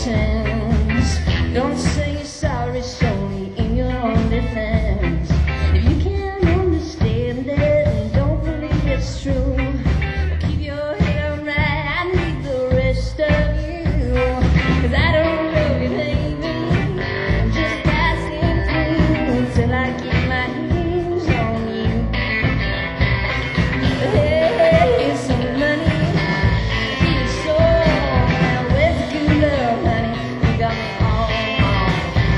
sense. Don't say you're sorry solely in your own defense. If you can't understand it and don't believe it's true, keep your head on right. I need the rest of you, 'cause I don't love you, baby. I'm just passing through till I get my hands on you. Hey, some money, here's soul. Now where's the good love, honey? You got me all wrong.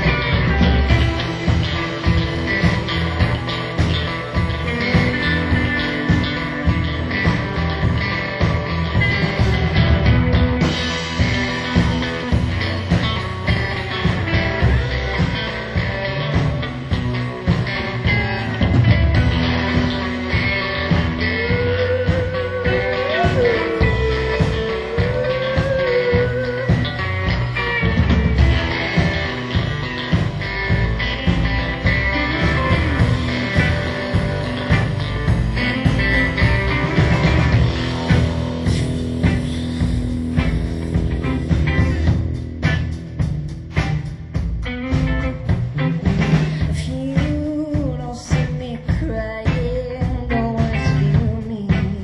If you don't see me crying, don't rescue me.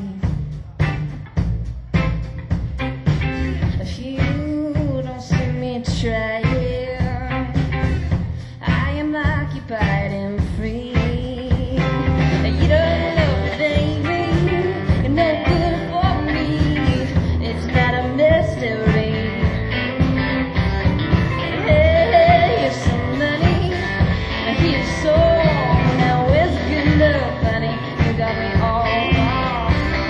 If you don't see me trying, I am occupied and free. You don't love me, baby. You're no good for me. It's not a mystery. Hey, here's some money. Now here's soul. Now where's the good love, honey? You got me all wrong.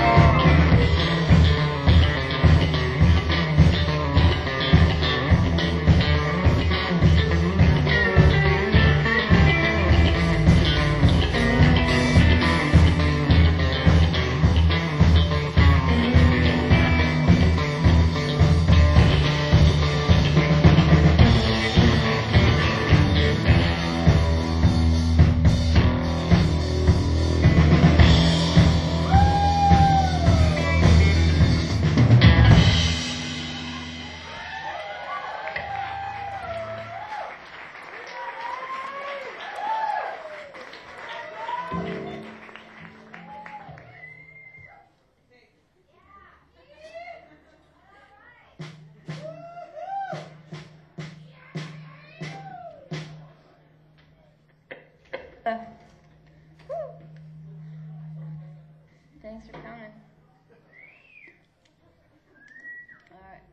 Thanks for coming. All right.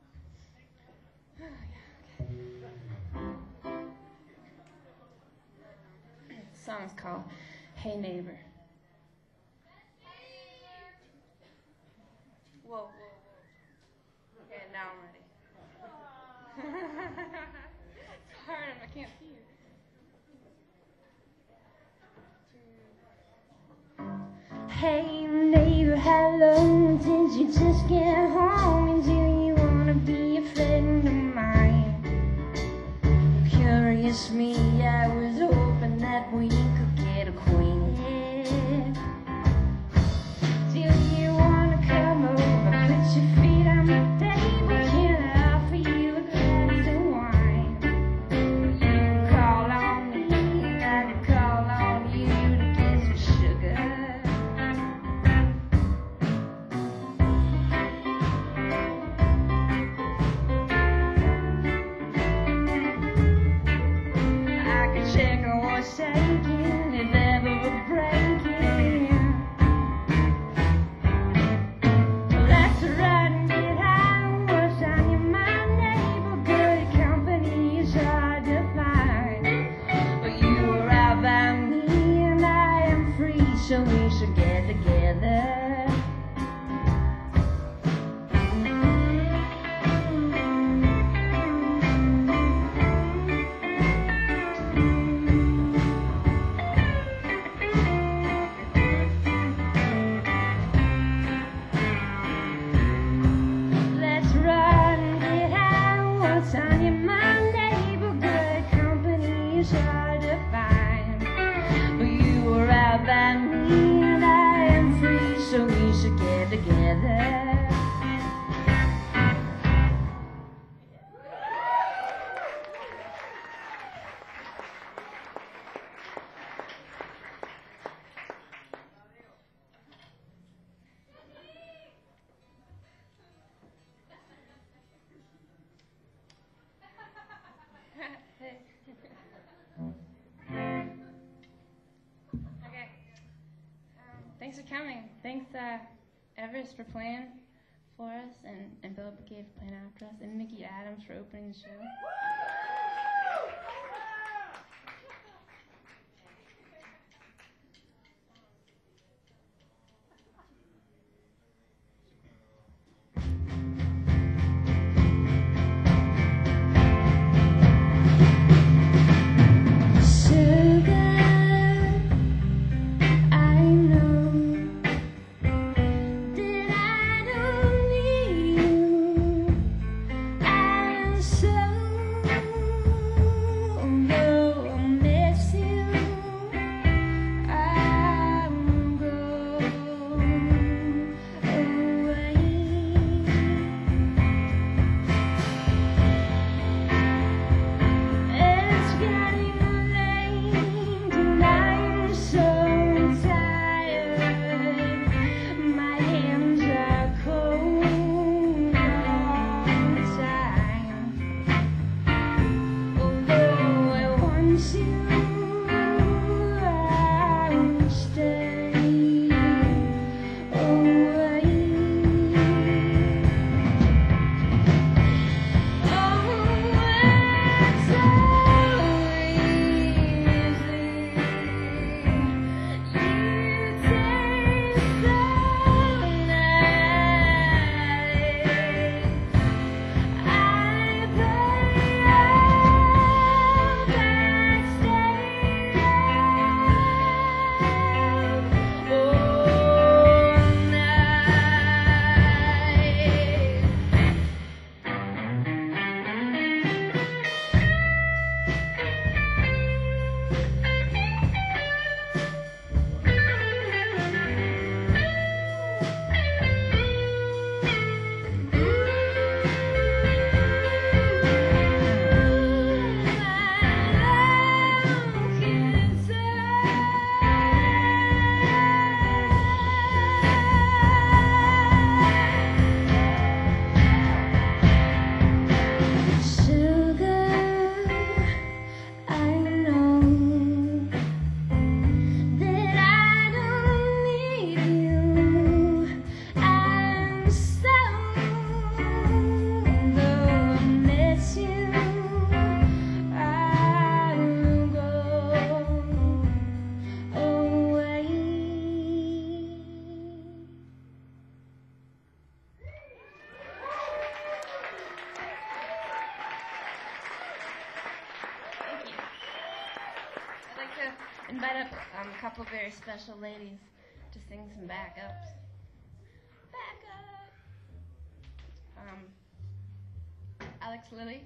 The song's called Hey Neighbor. Whoa, whoa, whoa. Okay, now I'm ready. It's hard, I can't see you. Hey neighbor, how long did you just get home? And do you wanna be a friend of mine? Curious me, I was hoping that we could get acquainted. Do you wanna come over, put your feet on my table? Can I offer you a glass of wine? You can call on me and I can call on you to get some sugar. Check on what's aching, if ever we're breaking. Let's ride and get high. What's on your mind, neighbor? Good company is hard to find. But you are out by me and I am free, so we should get together. Hard to find, but you were out by me and I am free, so we should get together. coming. Thanks, Everest, for playing for us, and Bill Brigade for playing after us, and Mickey Adams for opening the show. Invite up a couple very special ladies to sing some backups. Alex Lilly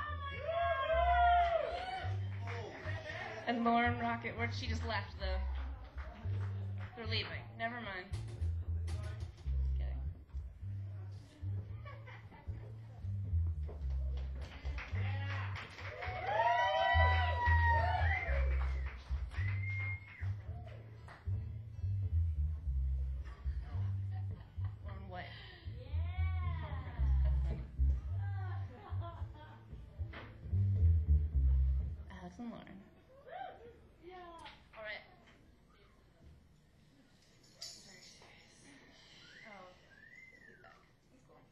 and Lauren Rocket. Where she just left though. They're leaving. Never mind. And Lauren. All right. Oh, he's back. He's cool.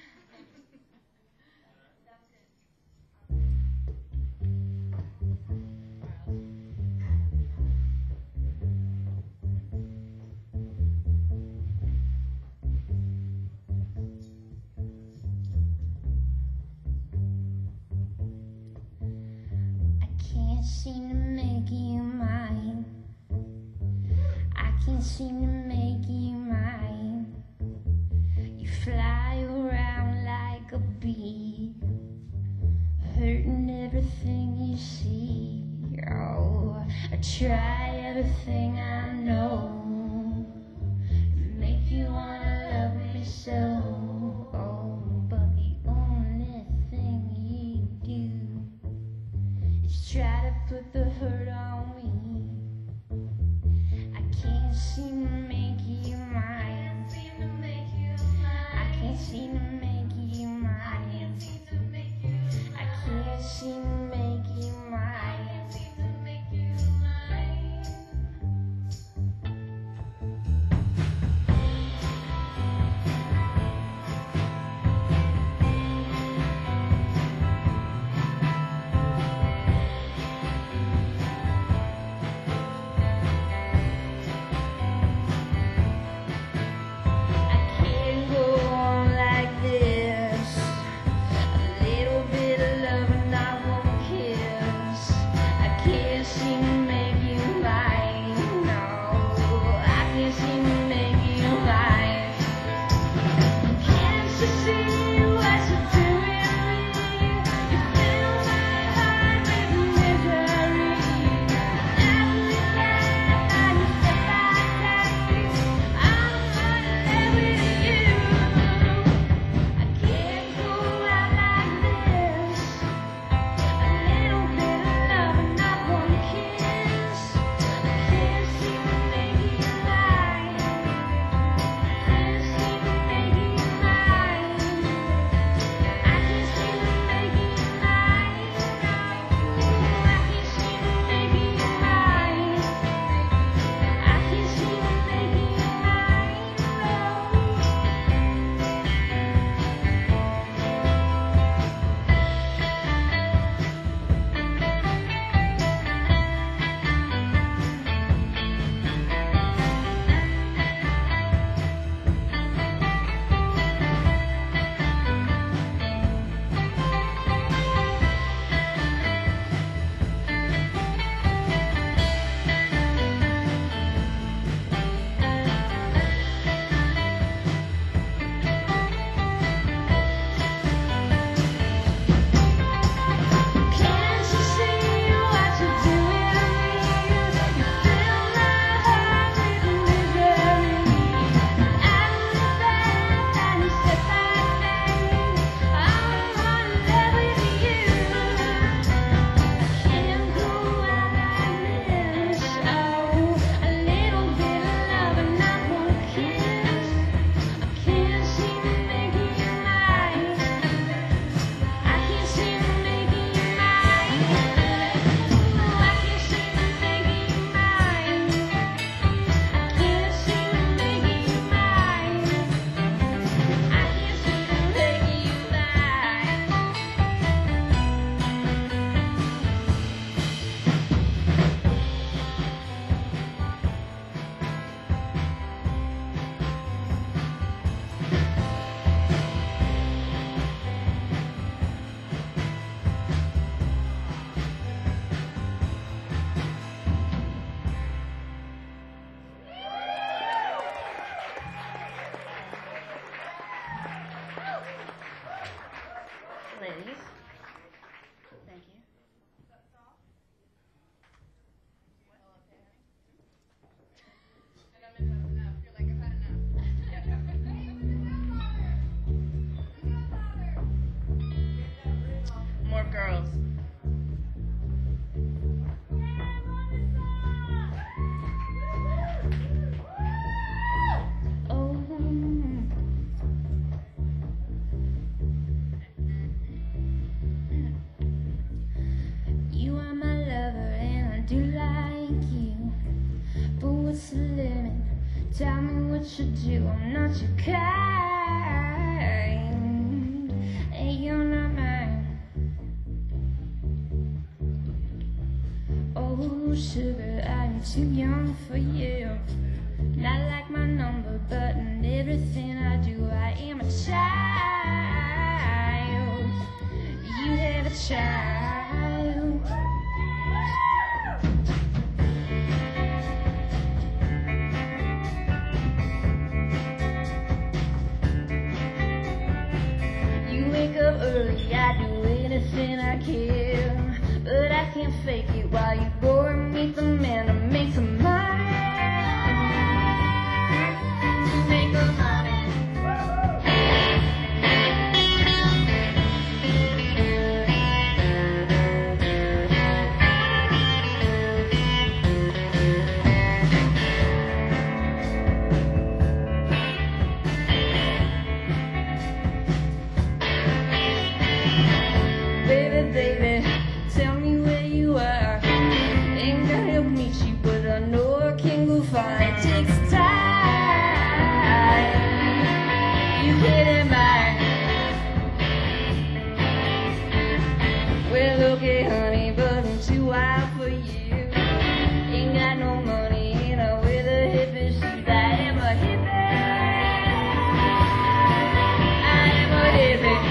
Can't seem to make you mine. I can't seem to make you mine. You fly around like a bee, hurting everything you see. Oh, I try everything I know to make you wanna love me so. Oh, but the only thing you do is try to put the hurt on me. I can't seem to make you mine. I can't seem to make you mine. I can't seem to make you mine. please. Thank you. More girls. Oh, you are my lover and I do like you, but what's the limit? Tell me what you do. I'm not your kind, and you're not mine. Oh, sugar, I'm too young for you. Not like my number, but in everything I do, I am a child. You have a child. You wake up early, I do anything I can, but I can't fake it while you go and meet the man to make some money. Make the money. Baby, baby, tell me where you are. Ain't gonna help meet you, but I know I can go far. It takes time. You hit it mine. Well, okay, honey, but I'm too wild for you. Ain't got no money, and I wear the hippie shoes. I am a hippie. I am a hippie.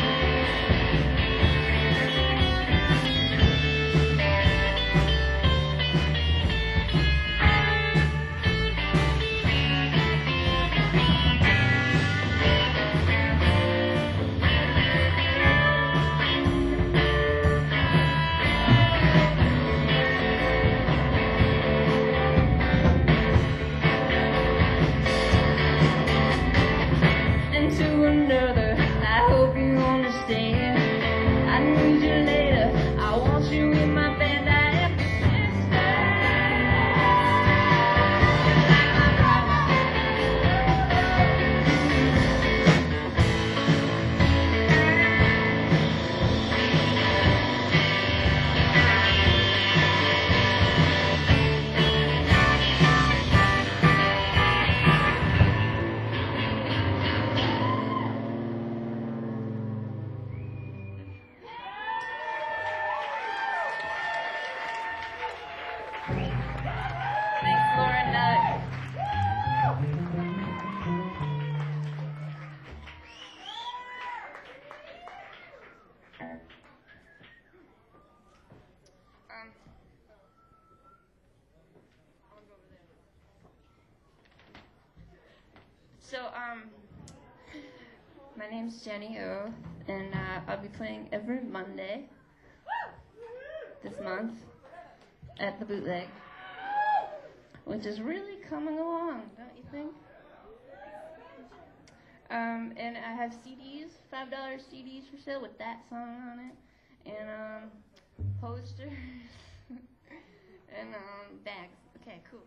And to another, I hope you understand. I need you later, I want you in my band. I am your sister. Like my brother. Thanks, Laura Nutt. My name's Jenny O, and I'll be playing every Monday this month at the Bootleg, which is really coming along, don't you think? And I have CDs, $5 CDs for sale with that song on it, and posters, and bags. Okay, cool.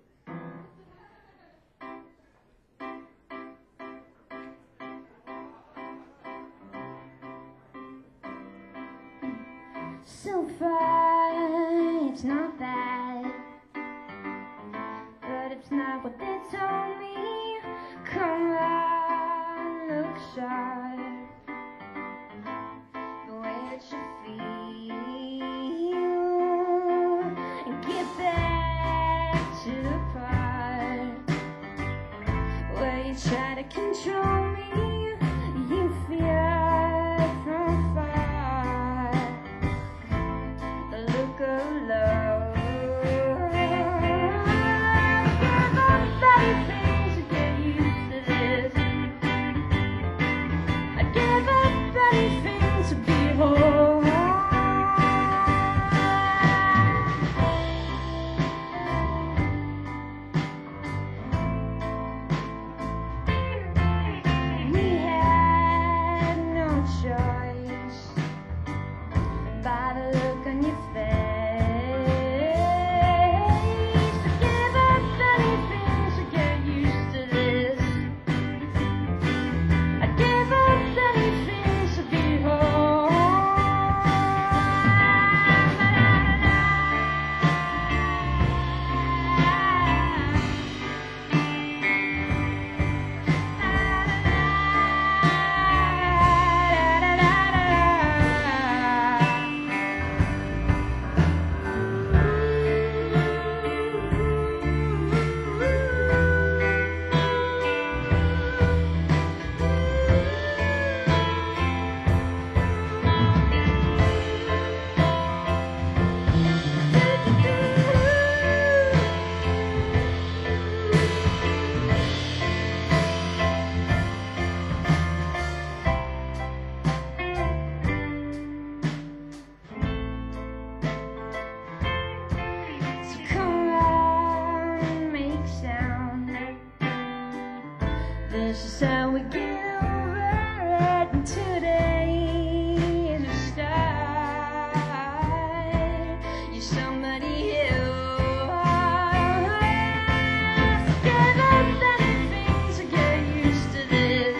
So far, it's not bad, but it's not what they told me. Come on, look sharp, the way that you feel, and get back to the part where you try to control me. You fear from far the look of love. There's all many things to get used to this. I gave up anything to be whole. by the look on your face. So give up anything to get used to this. I give up anything to be home. This is how we get over it, and today is a start. You're somebody else. Give up anything to get used to this.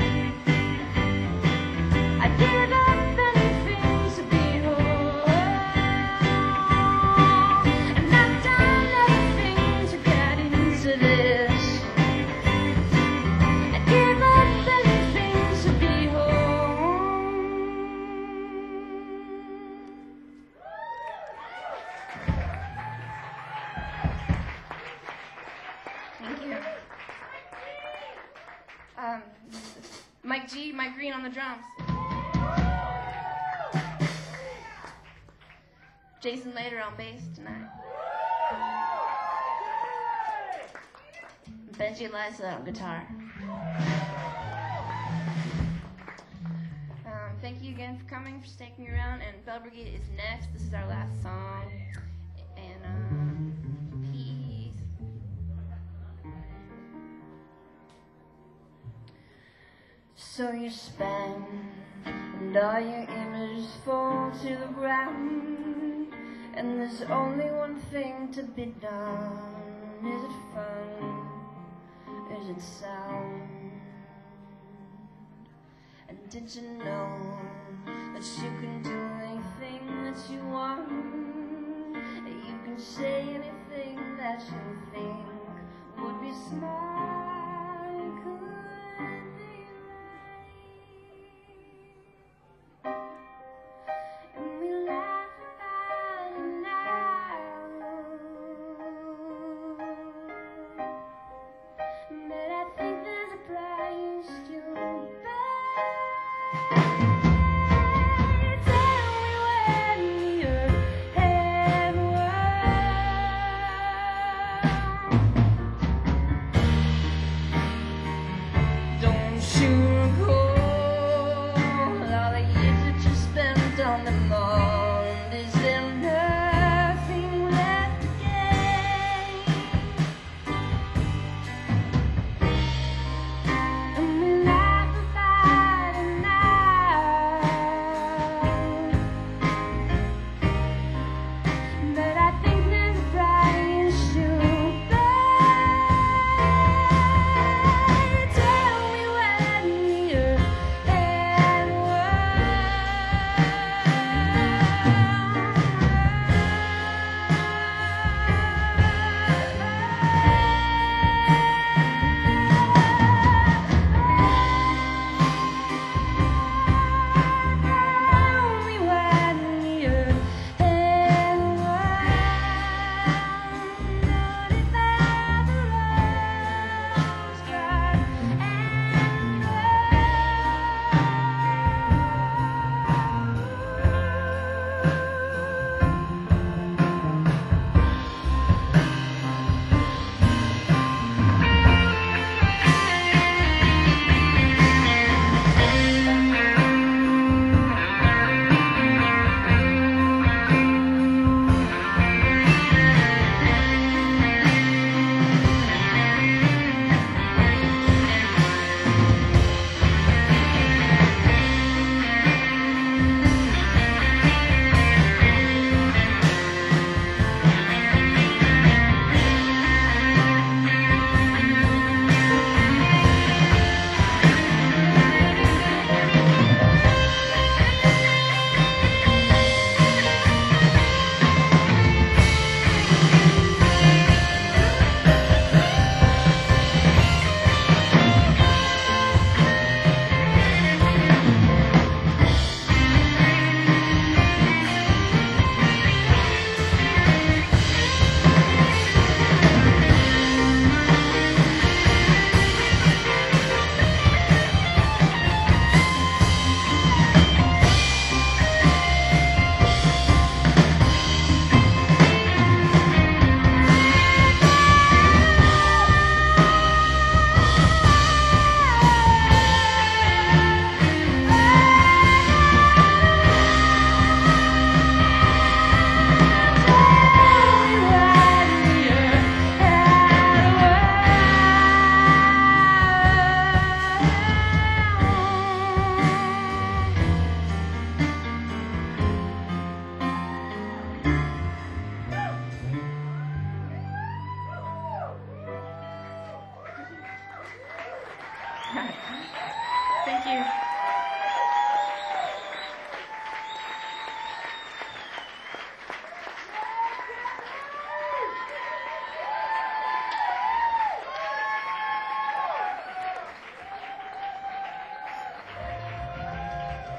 I give up anything to be whole. And I've done everything to get into this. Give up anything to be home. Thank you. Mike G, Mike Green on the drums. Jason Later on bass tonight. Benji Eliza on guitar. Thank you again for coming, for sticking around, and Bell Brigade is next. This is our last song, and peace. So you spend, and all your images fall to the ground, and there's only one thing to be done. Is it fun? Is it sound? And did you know that you can do anything that you want? That you can say anything that you think would be smart, could be right. And we laugh about it now, but I think there's a price to pay. Tell Thank you.